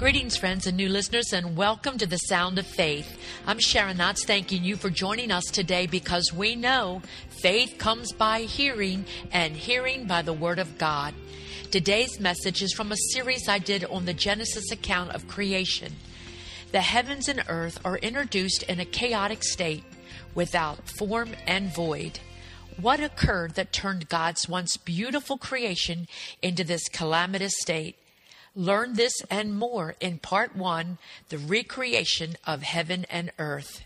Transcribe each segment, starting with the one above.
Greetings, friends and new listeners, and welcome to the Sound of Faith. I'm Sharon Knotts, thanking you for joining us today because we know faith comes by hearing and hearing by the Word of God. Today's message is from a series I did on the Genesis account of creation. The heavens and earth are introduced in a chaotic state without form and void. What occurred that turned God's once beautiful creation into this calamitous state? Learn this and more in Part 1, The Recreation of Heaven and Earth.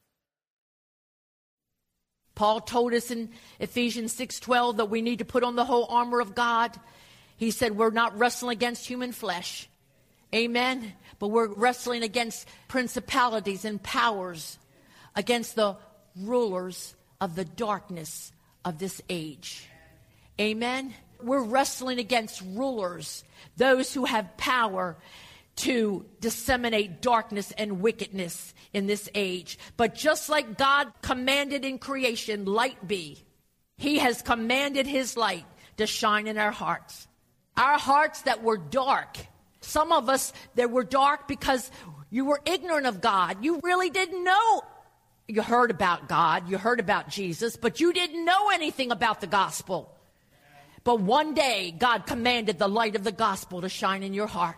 Paul told us in Ephesians 6:12 that we need to put on the whole armor of God. He said we're not wrestling against human flesh. Amen. But we're wrestling against principalities and powers, against the rulers of the darkness of this age. Amen. We're wrestling against rulers, those who have power to disseminate darkness and wickedness in this age. But just like God commanded in creation, light be, He has commanded His light to shine in our hearts. Our hearts that were dark. Some of us that were dark because you were ignorant of God. You really didn't know. You heard about God, you heard about Jesus, but you didn't know anything about the gospel. But one day, God commanded the light of the gospel to shine in your heart.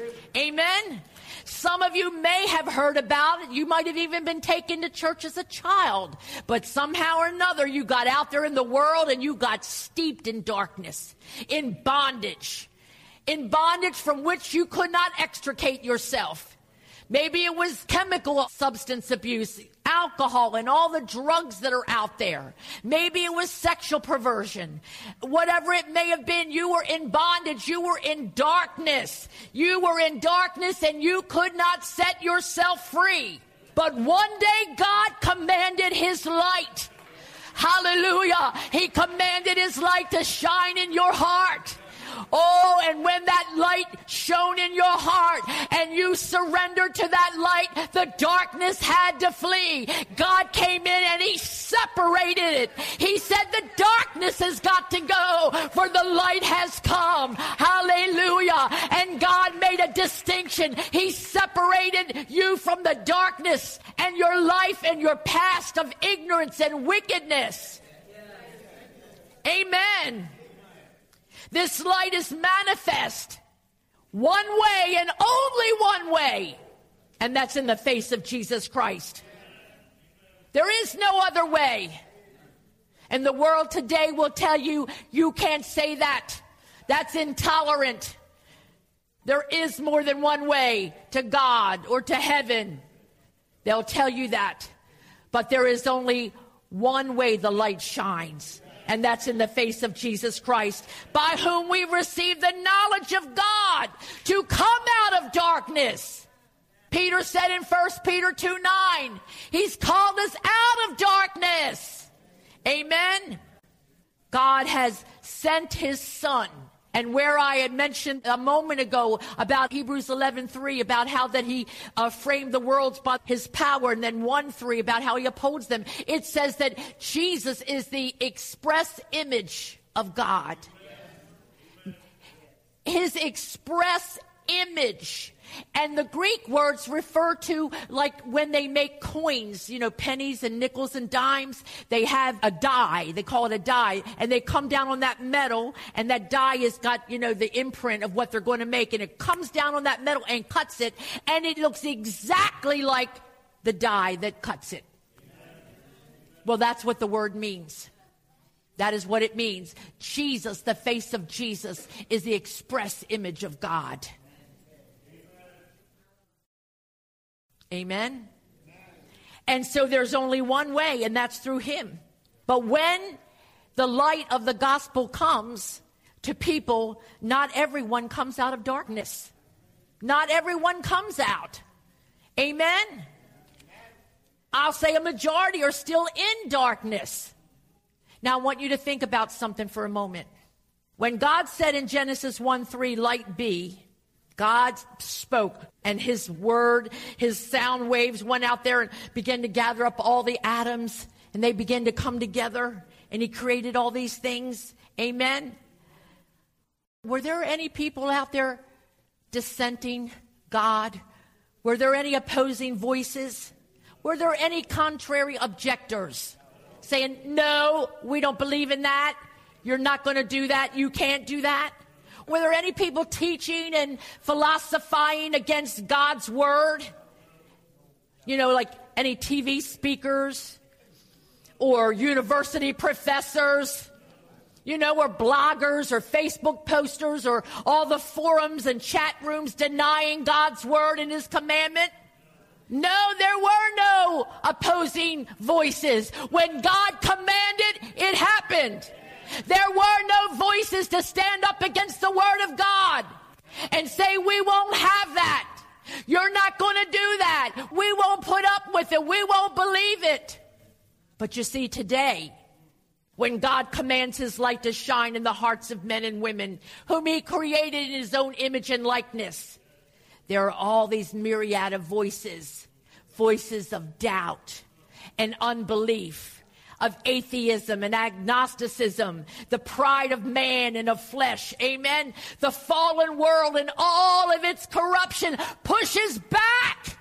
Amen? Some of you may have heard about it. You might have even been taken to church as a child. But somehow or another, you got out there in the world and you got steeped in darkness, in bondage from which you could not extricate yourself. Maybe it was chemical substance abuse, alcohol, and all the drugs that are out there. Maybe it was sexual perversion. Whatever it may have been, you were in bondage. You were in darkness. You were in darkness and you could not set yourself free. But one day God commanded His light. Hallelujah. He commanded His light to shine in your heart. Oh, and when that light shone in your heart and you surrendered to that light, the darkness had to flee. God came in and He separated it. He said the darkness has got to go, for the light has come. Hallelujah. And God made a distinction. He separated you from the darkness and your life and your past of ignorance and wickedness. Amen. This light is manifest one way and only one way, and that's in the face of Jesus Christ. There is no other way. And the world today will tell you, you can't say that. That's intolerant. There is more than one way to God or to heaven. They'll tell you that. But there is only one way the light shines. And that's in the face of Jesus Christ, by whom we receive the knowledge of God to come out of darkness. Peter said in 1 Peter 2:9, He's called us out of darkness. Amen. God has sent His Son. And where I had mentioned a moment ago about Hebrews 11:3, about how that He framed the worlds by His power, and then 1:3 about how He upholds them, it says that Jesus is the express image of God. His express image. And the Greek words refer to, like when they make coins, pennies and nickels and dimes, they have a die. They call it a die. And they come down on that metal, and that die has got, the imprint of what they're going to make. And it comes down on that metal and cuts it, and it looks exactly like the die that cuts it. Well, that's what the word means. That is what it means. Jesus, the face of Jesus, is the express image of God. Amen. And so there's only one way, and that's through Him. But when the light of the gospel comes to people, not everyone comes out of darkness. Not everyone comes out. Amen. I'll say a majority are still in darkness. Now I want you to think about something for a moment. When God said in Genesis 1:3, light be, God spoke, and His word, His sound waves went out there and began to gather up all the atoms, and they began to come together, and He created all these things. Amen. Were there any people out there dissenting God? Were there any opposing voices? Were there any contrary objectors saying, no, we don't believe in that. You're not going to do that. You can't do that. Were there any people teaching and philosophizing against God's word? You know, like any TV speakers or university professors, you know, or bloggers or Facebook posters or all the forums and chat rooms denying God's word and his commandment? No, there were no opposing voices. When God commanded, it happened. There were no voices to stand up against the word of God and say, we won't have that. You're not going to do that. We won't put up with it. We won't believe it. But you see, today, when God commands his light to shine in the hearts of men and women whom he created in his own image and likeness, there are all these myriad of voices of doubt and unbelief, of atheism and agnosticism, the pride of man and of flesh. Amen. The fallen world and all of its corruption pushes back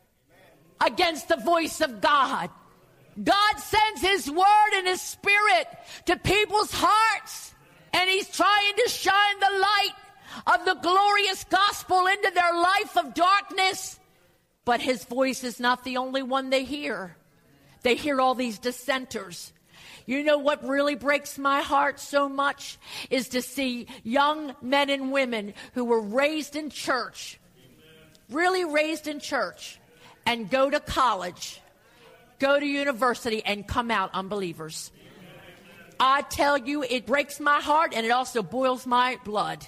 against the voice of God. God sends his word and his spirit to people's hearts, and he's trying to shine the light of the glorious gospel into their life of darkness. But his voice is not the only one they hear. They hear all these dissenters. You know what really breaks my heart so much is to see young men and women who were raised in church, really raised in church, and go to college, go to university, and come out unbelievers. I tell you, it breaks my heart, and it also boils my blood.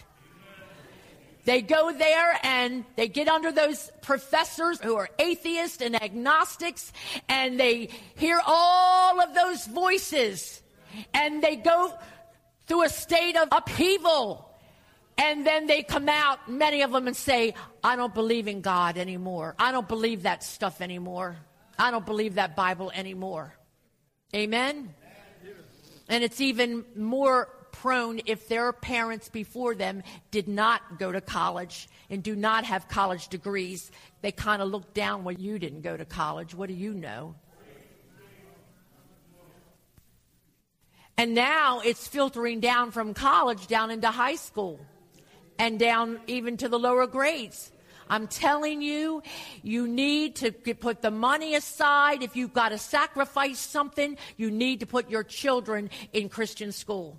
They go there and they get under those professors who are atheists and agnostics, and they hear all of those voices, and they go through a state of upheaval, and then they come out, many of them, and say, I don't believe in God anymore. I don't believe that stuff anymore. I don't believe that Bible anymore. Amen? And it's even more prone if their parents before them did not go to college and do not have college degrees. They kind of look down when you didn't go to college. What do you know? And now it's filtering down from college down into high school and down even to the lower grades. I'm telling you, you need to put the money aside. If you've got to sacrifice something, you need to put your children in Christian school.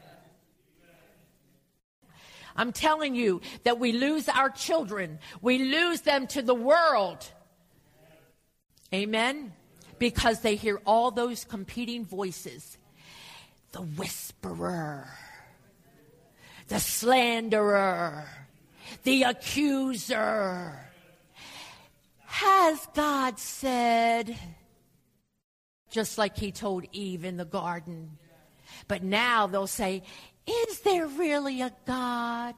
I'm telling you that we lose our children. We lose them to the world. Amen? Because they hear all those competing voices. The whisperer, the slanderer, the accuser. Has God said? Just like he told Eve in the garden. But now they'll say, is there really a God?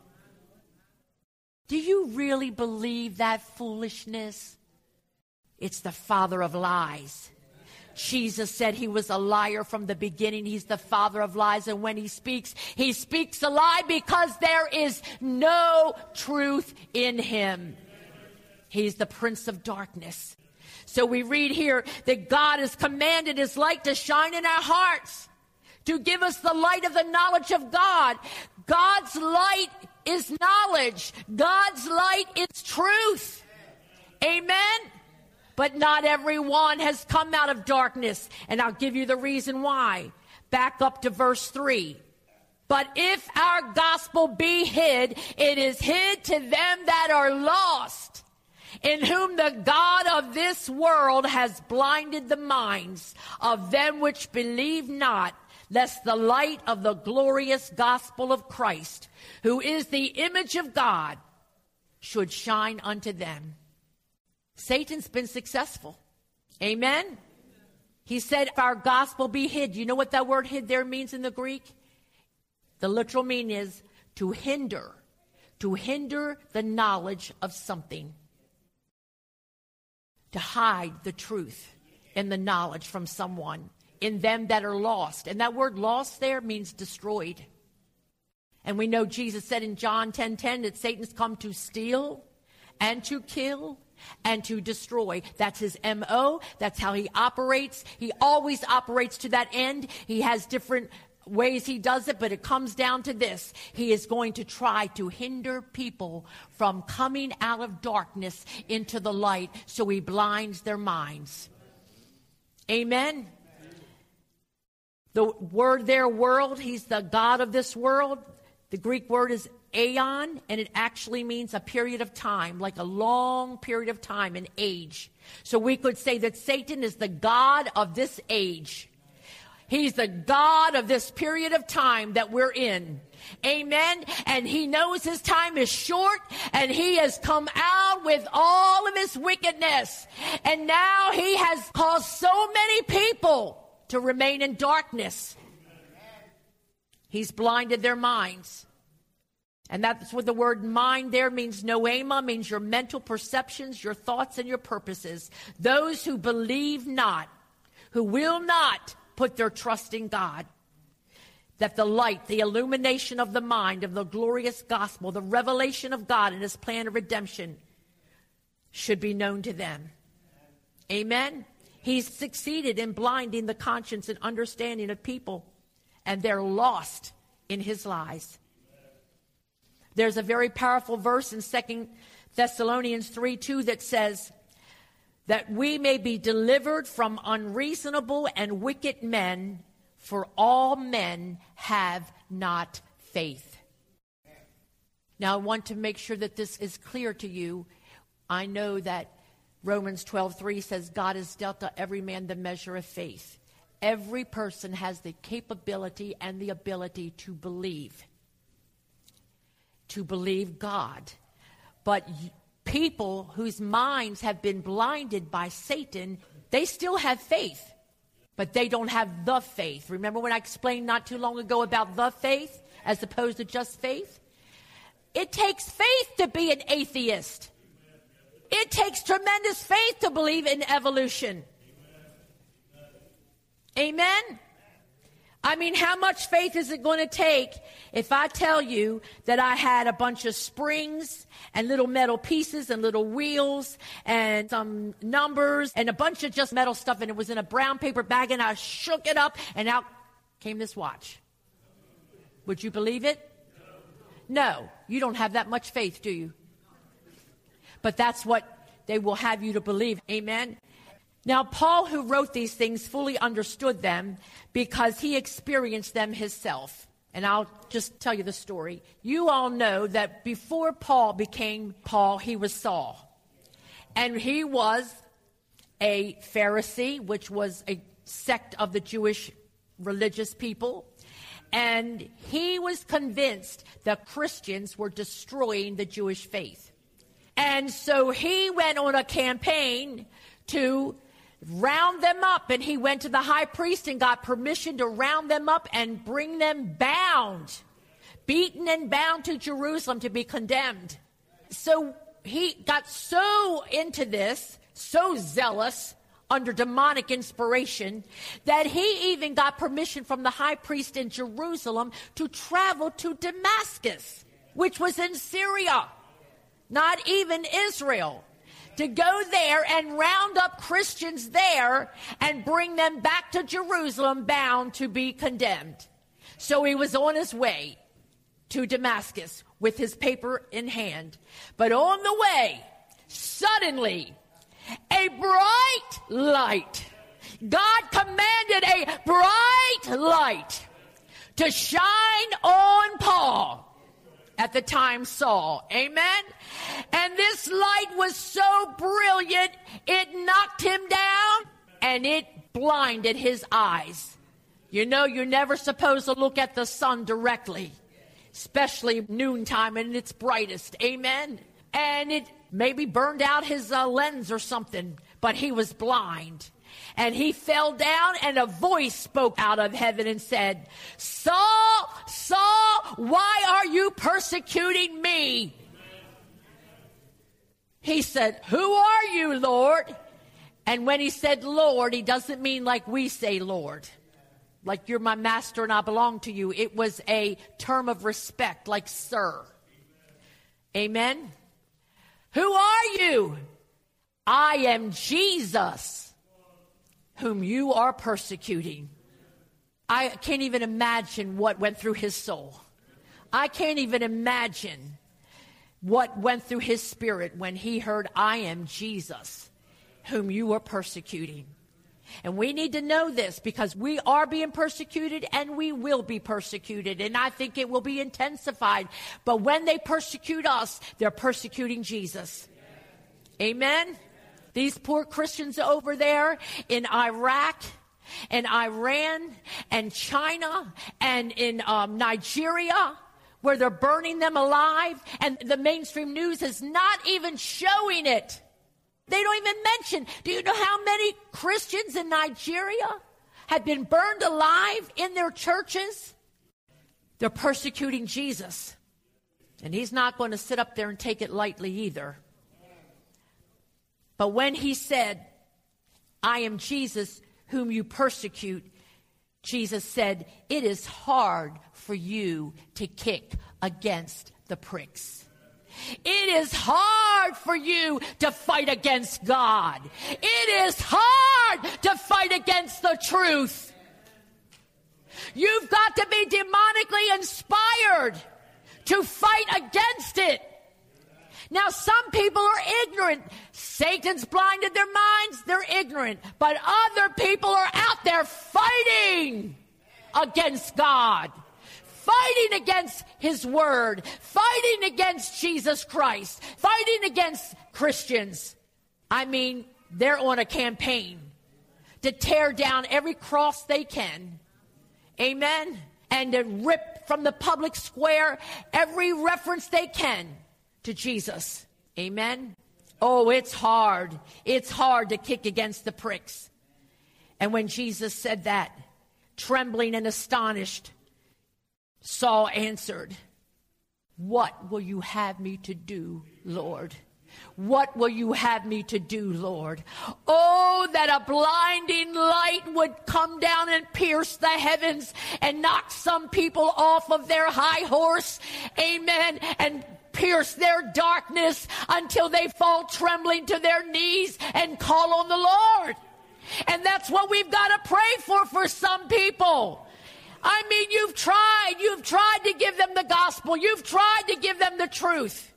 Do you really believe that foolishness? It's the father of lies. Jesus said he was a liar from the beginning. He's the father of lies. And when he speaks a lie because there is no truth in him. He's the prince of darkness. So we read here that God has commanded his light to shine in our hearts, to give us the light of the knowledge of God. God's light is knowledge. God's light is truth. Amen? But not everyone has come out of darkness. And I'll give you the reason why. Back up to verse 3. But if our gospel be hid, it is hid to them that are lost, in whom the God of this world has blinded the minds of them which believe not, lest the light of the glorious gospel of Christ, who is the image of God, should shine unto them. Satan's been successful. Amen? He said, if our gospel be hid. You know what that word hid there means in the Greek? The literal meaning is to hinder the knowledge of something. To hide the truth and the knowledge from someone. In them that are lost. And that word lost there means destroyed. And we know Jesus said in John 10:10 that Satan's come to steal and to kill and to destroy. That's his MO. That's how he operates. He always operates to that end. He has different ways he does it, but it comes down to this. He is going to try to hinder people from coming out of darkness into the light, so he blinds their minds. Amen. The word there, world, he's the God of this world. The Greek word is aeon, and it actually means a period of time, like a long period of time, an age. So we could say that Satan is the God of this age. He's the God of this period of time that we're in. Amen. And he knows his time is short, and he has come out with all of his wickedness. And now he has caused so many people to remain in darkness. He's blinded their minds. And that's what the word mind there means. Noema means your mental perceptions, your thoughts, and your purposes. Those who believe not, who will not put their trust in God. That the light, the illumination of the mind of the glorious gospel, the revelation of God and his plan of redemption should be known to them. Amen. He's succeeded in blinding the conscience and understanding of people, and they're lost in his lies. There's a very powerful verse in 2 Thessalonians 3:2 that says that we may be delivered from unreasonable and wicked men, for all men have not faith. Now, I want to make sure that this is clear to you. I know that Romans 12:3 says God has dealt to every man the measure of faith. Every person has the capability and the ability to believe God. But people whose minds have been blinded by Satan, they still have faith, but they don't have the faith. Remember when I explained not too long ago about the faith as opposed to just faith? It takes faith to be an atheist. It takes tremendous faith to believe in evolution. Amen? I mean, how much faith is it going to take if I tell you that I had a bunch of springs and little metal pieces and little wheels and some numbers and a bunch of just metal stuff, and it was in a brown paper bag, and I shook it up and out came this watch? Would you believe it? No, you don't have that much faith, do you? But that's what they will have you to believe. Amen? Now, Paul, who wrote these things, fully understood them because he experienced them himself. And I'll just tell you the story. You all know that before Paul became Paul, he was Saul. And he was a Pharisee, which was a sect of the Jewish religious people. And he was convinced that Christians were destroying the Jewish faith. And so he went on a campaign to round them up, and he went to the high priest and got permission to round them up and bring them bound, beaten and bound to Jerusalem to be condemned. So he got so into this, so zealous, under demonic inspiration, that he even got permission from the high priest in Jerusalem to travel to Damascus, which was in Syria, not even Israel, to go there and round up Christians there and bring them back to Jerusalem bound to be condemned. So he was on his way to Damascus with his paper in hand. But on the way, suddenly, a bright light. God commanded a bright light to shine on Paul. At the time, Saul. Amen? And this light was so brilliant, it knocked him down and it blinded his eyes. You know, you're never supposed to look at the sun directly, especially noontime and its brightest. Amen? And it maybe burned out his lens or something, but he was blind. And he fell down, and a voice spoke out of heaven and said, Saul, Saul, why are you persecuting me? He said, who are you, Lord? And when he said Lord, he doesn't mean like we say Lord, like you're my master and I belong to you. It was a term of respect, like sir. Amen? Who are you? I am Jesus, whom you are persecuting. I can't even imagine what went through his soul. I can't even imagine what went through his spirit when he heard, I am Jesus, whom you are persecuting. And we need to know this because we are being persecuted and we will be persecuted. And I think it will be intensified. But when they persecute us, they're persecuting Jesus. Amen? These poor Christians over there in Iraq and Iran and China and in Nigeria, where they're burning them alive, and the mainstream news is not even showing it. They don't even mention. Do you know how many Christians in Nigeria have been burned alive in their churches? They're persecuting Jesus. And he's not going to sit up there and take it lightly either. But when he said, I am Jesus whom you persecute, Jesus said, it is hard for you to kick against the pricks. It is hard for you to fight against God. It is hard to fight against the truth. You've got to be demonically inspired to fight against it. Now, some people are ignorant. Satan's blinded their minds. They're ignorant. But other people are out there fighting against God, fighting against his word, fighting against Jesus Christ, fighting against Christians. I mean, they're on a campaign to tear down every cross they can. Amen. And to rip from the public square every reference they can to Jesus. Amen. Oh, it's hard. It's hard to kick against the pricks. And when Jesus said that, trembling and astonished, Saul answered, what will you have me to do, Lord? What will you have me to do, Lord? Oh, that a blinding light would come down and pierce the heavens and knock some people off of their high horse. Amen. And pierce their darkness until they fall trembling to their knees and call on the Lord. And that's what we've got to pray for some people. I mean, you've tried to give them the gospel. You've tried to give them the truth.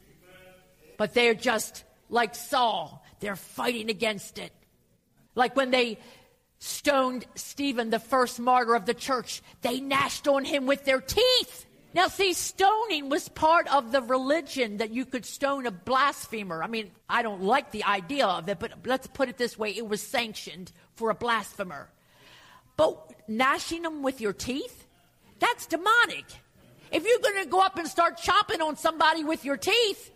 But they're just like Saul. They're fighting against it. Like when they stoned Stephen, the first martyr of the church, they gnashed on him with their teeth. Now, see, stoning was part of the religion that you could stone a blasphemer. I mean, I don't like the idea of it, but let's put it this way. It was sanctioned for a blasphemer. But gnashing them with your teeth, that's demonic. If you're going to go up and start chopping on somebody with your teeth,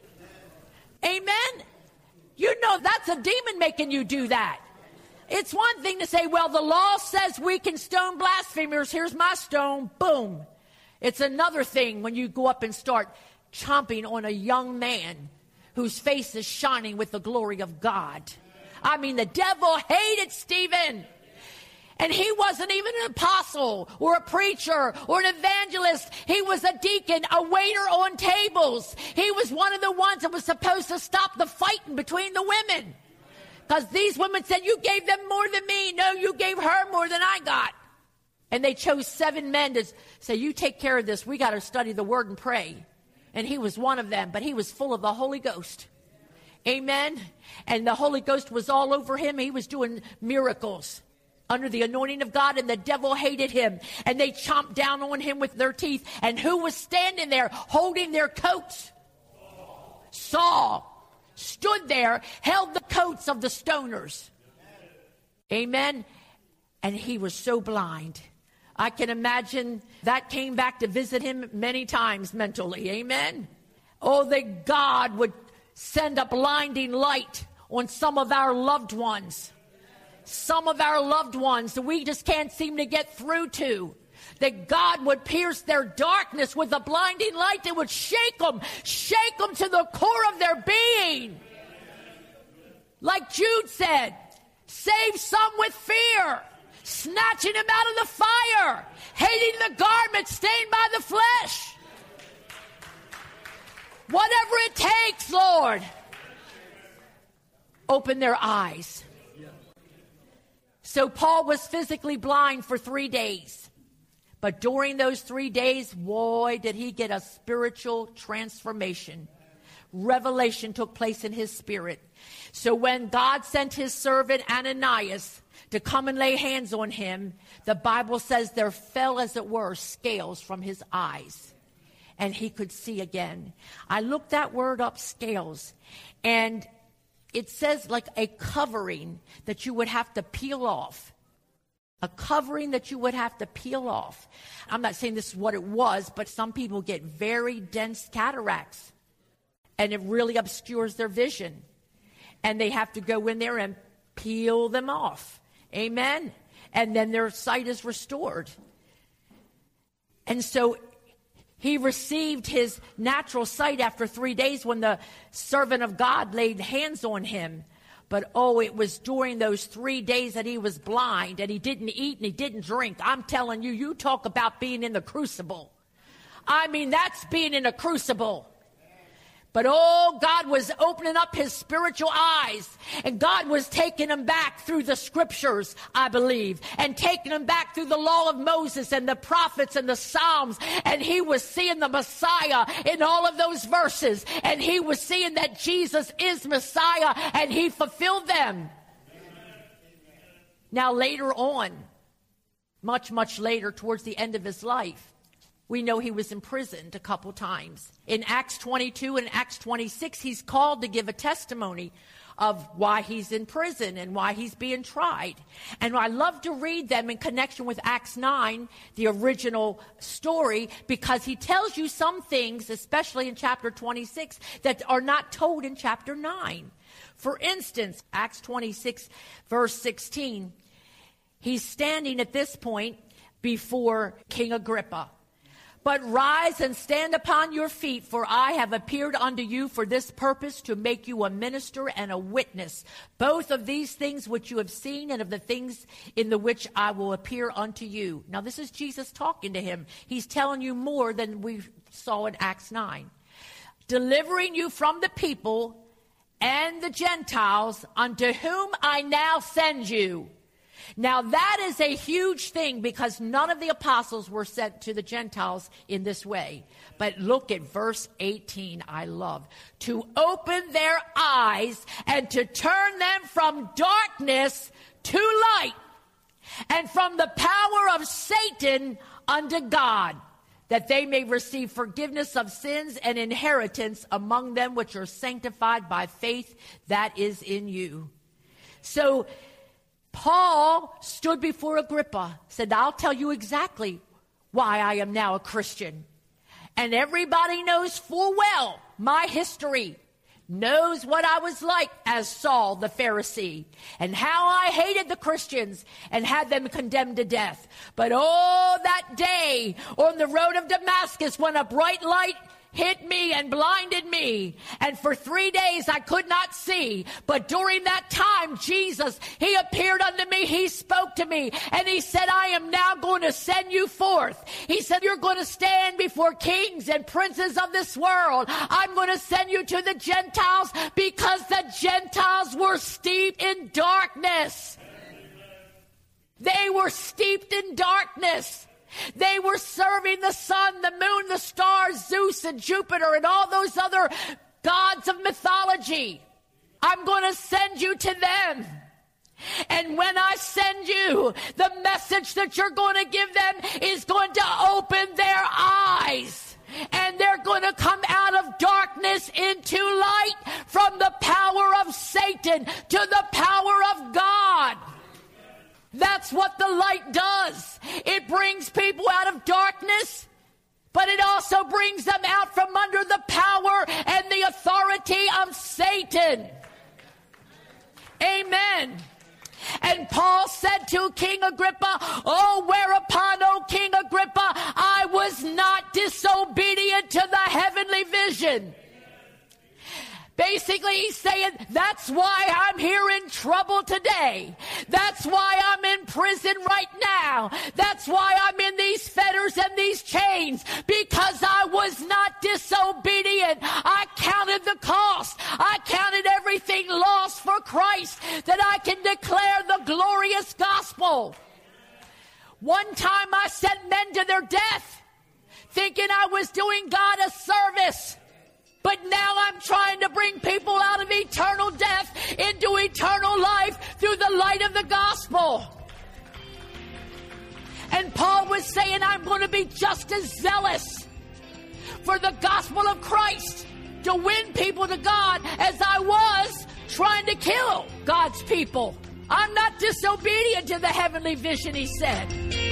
amen, you know that's a demon making you do that. It's one thing to say, well, the law says we can stone blasphemers. Here's my stone. Boom. It's another thing when you go up and start chomping on a young man whose face is shining with the glory of God. I mean, the devil hated Stephen. And he wasn't even an apostle or a preacher or an evangelist. He was a deacon, a waiter on tables. He was one of the ones that was supposed to stop the fighting between the women. Because these women said, you gave them more than me. No, you gave her more than I got. And they chose 7 men to say, you take care of this. We got to study the word and pray. And he was one of them, but he was full of the Holy Ghost. Amen. And the Holy Ghost was all over him. He was doing miracles under the anointing of God, and the devil hated him. And they chomped down on him with their teeth. And who was standing there holding their coats? Saul stood there, held the coats of the stoners. Amen. And he was so blind. I can imagine that came back to visit him many times mentally. Amen. Oh, that God would send a blinding light on some of our loved ones. Some of our loved ones that we just can't seem to get through to. That God would pierce their darkness with a blinding light that would shake them to the core of their being. Like Jude said, save some with fear, snatching him out of the fire, hating the garment stained by the flesh. Whatever it takes, Lord. open their eyes. So Paul was physically blind for 3 days. But during those 3 days, boy, did he get a spiritual transformation. Revelation took place in his spirit. So when God sent his servant Ananias to come and lay hands on him, the Bible says there fell, as it were, scales from his eyes. And he could see again. I looked that word up, scales. And it says like a covering that you would have to peel off. A covering that you would have to peel off. I'm not saying this is what it was, but some people get very dense cataracts. And it really obscures their vision. And they have to go in there and peel them off. Amen. And then their sight is restored. And so he received his natural sight after 3 days when the servant of God laid hands on him. But it was during those 3 days that he was blind and he didn't eat and he didn't drink. I'm telling you, you talk about being in the crucible. I mean, that's being in a crucible. But God was opening up his spiritual eyes, and God was taking him back through the scriptures, I believe, and taking him back through the law of Moses and the prophets and the Psalms, and he was seeing the Messiah in all of those verses, and he was seeing that Jesus is Messiah, and he fulfilled them. Amen. Now later on, much, much later, towards the end of his life, we know he was imprisoned a couple times. In Acts 22 and Acts 26, he's called to give a testimony of why he's in prison and why he's being tried. And I love to read them in connection with Acts 9, the original story, because he tells you some things, especially in chapter 26, that are not told in chapter 9. For instance, Acts 26, verse 16, he's standing at this point before King Agrippa. But rise and stand upon your feet, for I have appeared unto you for this purpose, to make you a minister and a witness, both of these things which you have seen and of the things in the which I will appear unto you. Now this is Jesus talking to him. He's telling you more than we saw in Acts 9. Delivering you from the people and the Gentiles, unto whom I now send you. Now that is a huge thing, because none of the apostles were sent to the Gentiles in this way. But look at verse 18, I love. To open their eyes and to turn them from darkness to light, and from the power of Satan unto God, that they may receive forgiveness of sins and inheritance among them which are sanctified by faith that is in you. So Paul stood before Agrippa, said, I'll tell you exactly why I am now a Christian. And everybody knows full well my history, knows what I was like as Saul the Pharisee, and how I hated the Christians and had them condemned to death. But that day on the road of Damascus, when a bright light hit me and blinded me, and for 3 days I could not see. But during that time, Jesus, he appeared unto me, he spoke to me, and he said, I am now going to send you forth. He said, you're going to stand before kings and princes of this world. I'm going to send you to the Gentiles, because the Gentiles were steeped in darkness. They were steeped in darkness. They were serving the sun, the moon, the stars, Zeus and Jupiter and all those other gods of mythology. I'm going to send you to them. And when I send you, the message that you're going to give them is going to open their eyes. And they're going to come out of darkness into light, from the power of Satan to the power of God. That's what the light does. It brings people out of darkness, but it also brings them out from under the power and the authority of Satan. Amen. And Paul said to King Agrippa, whereupon, O King Agrippa, I was not disobedient to the heavenly vision. Basically, he's saying, that's why I'm here in trouble today. That's why I'm in prison right now. That's why I'm in these fetters and these chains, because I was not disobedient. I counted the cost. I counted everything lost for Christ. gospel. One time I sent men to their death, thinking I was doing God a service. But now I'm trying to bring people out of eternal death into eternal life through the light of the gospel. And Paul was saying, I'm going to be just as zealous for the gospel of Christ to win people to God as I was trying to kill God's people. I'm not disobedient to the heavenly vision, he said.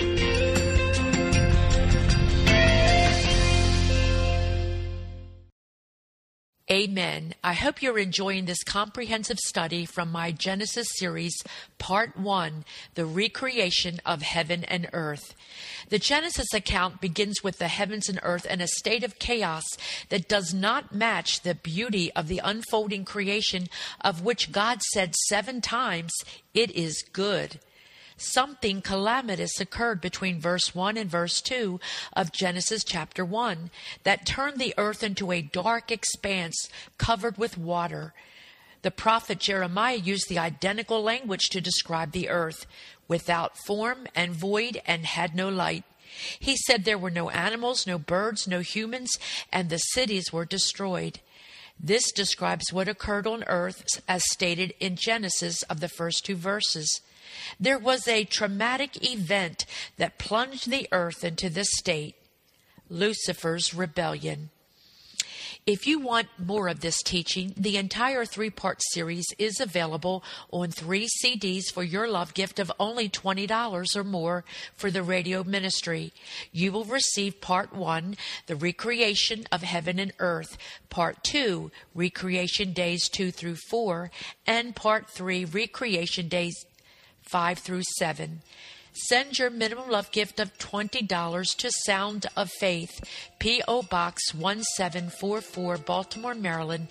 Amen. I hope you're enjoying this comprehensive study from my Genesis series, Part 1, The Recreation of Heaven and Earth. The Genesis account begins with the heavens and earth in a state of chaos that does not match the beauty of the unfolding creation, of which God said 7 times, "It is good." Something calamitous occurred between verse 1 and verse 2 of Genesis chapter 1 that turned the earth into a dark expanse covered with water. The prophet Jeremiah used the identical language to describe the earth, without form and void and had no light. He said there were no animals, no birds, no humans, and the cities were destroyed. This describes what occurred on earth as stated in Genesis of the first 2 verses. There was a traumatic event that plunged the earth into this state: Lucifer's rebellion. If you want more of this teaching, the entire 3-part series is available on 3 CDs for your love gift of only $20 or more for the radio ministry. You will receive Part 1, The Recreation of Heaven and Earth, Part 2, Recreation Days 2 through 4, and Part 3, Recreation Days 5 through 7. Send your minimum love gift of $20 to Sound of Faith, P.O. Box 1744, Baltimore, Maryland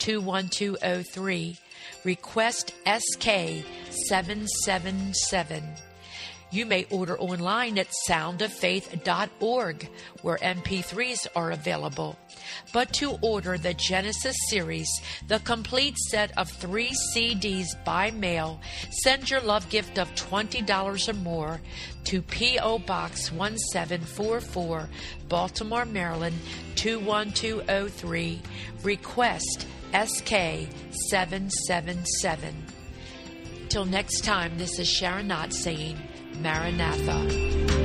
21203. Request SK 777. You may order online at soundoffaith.org, where MP3s are available. But to order the Genesis series, the complete set of 3 CDs by mail, send your love gift of $20 or more to P.O. Box 1744, Baltimore, Maryland 21203. Request SK 777. Till next time, this is Sharon Knott saying, Maranatha.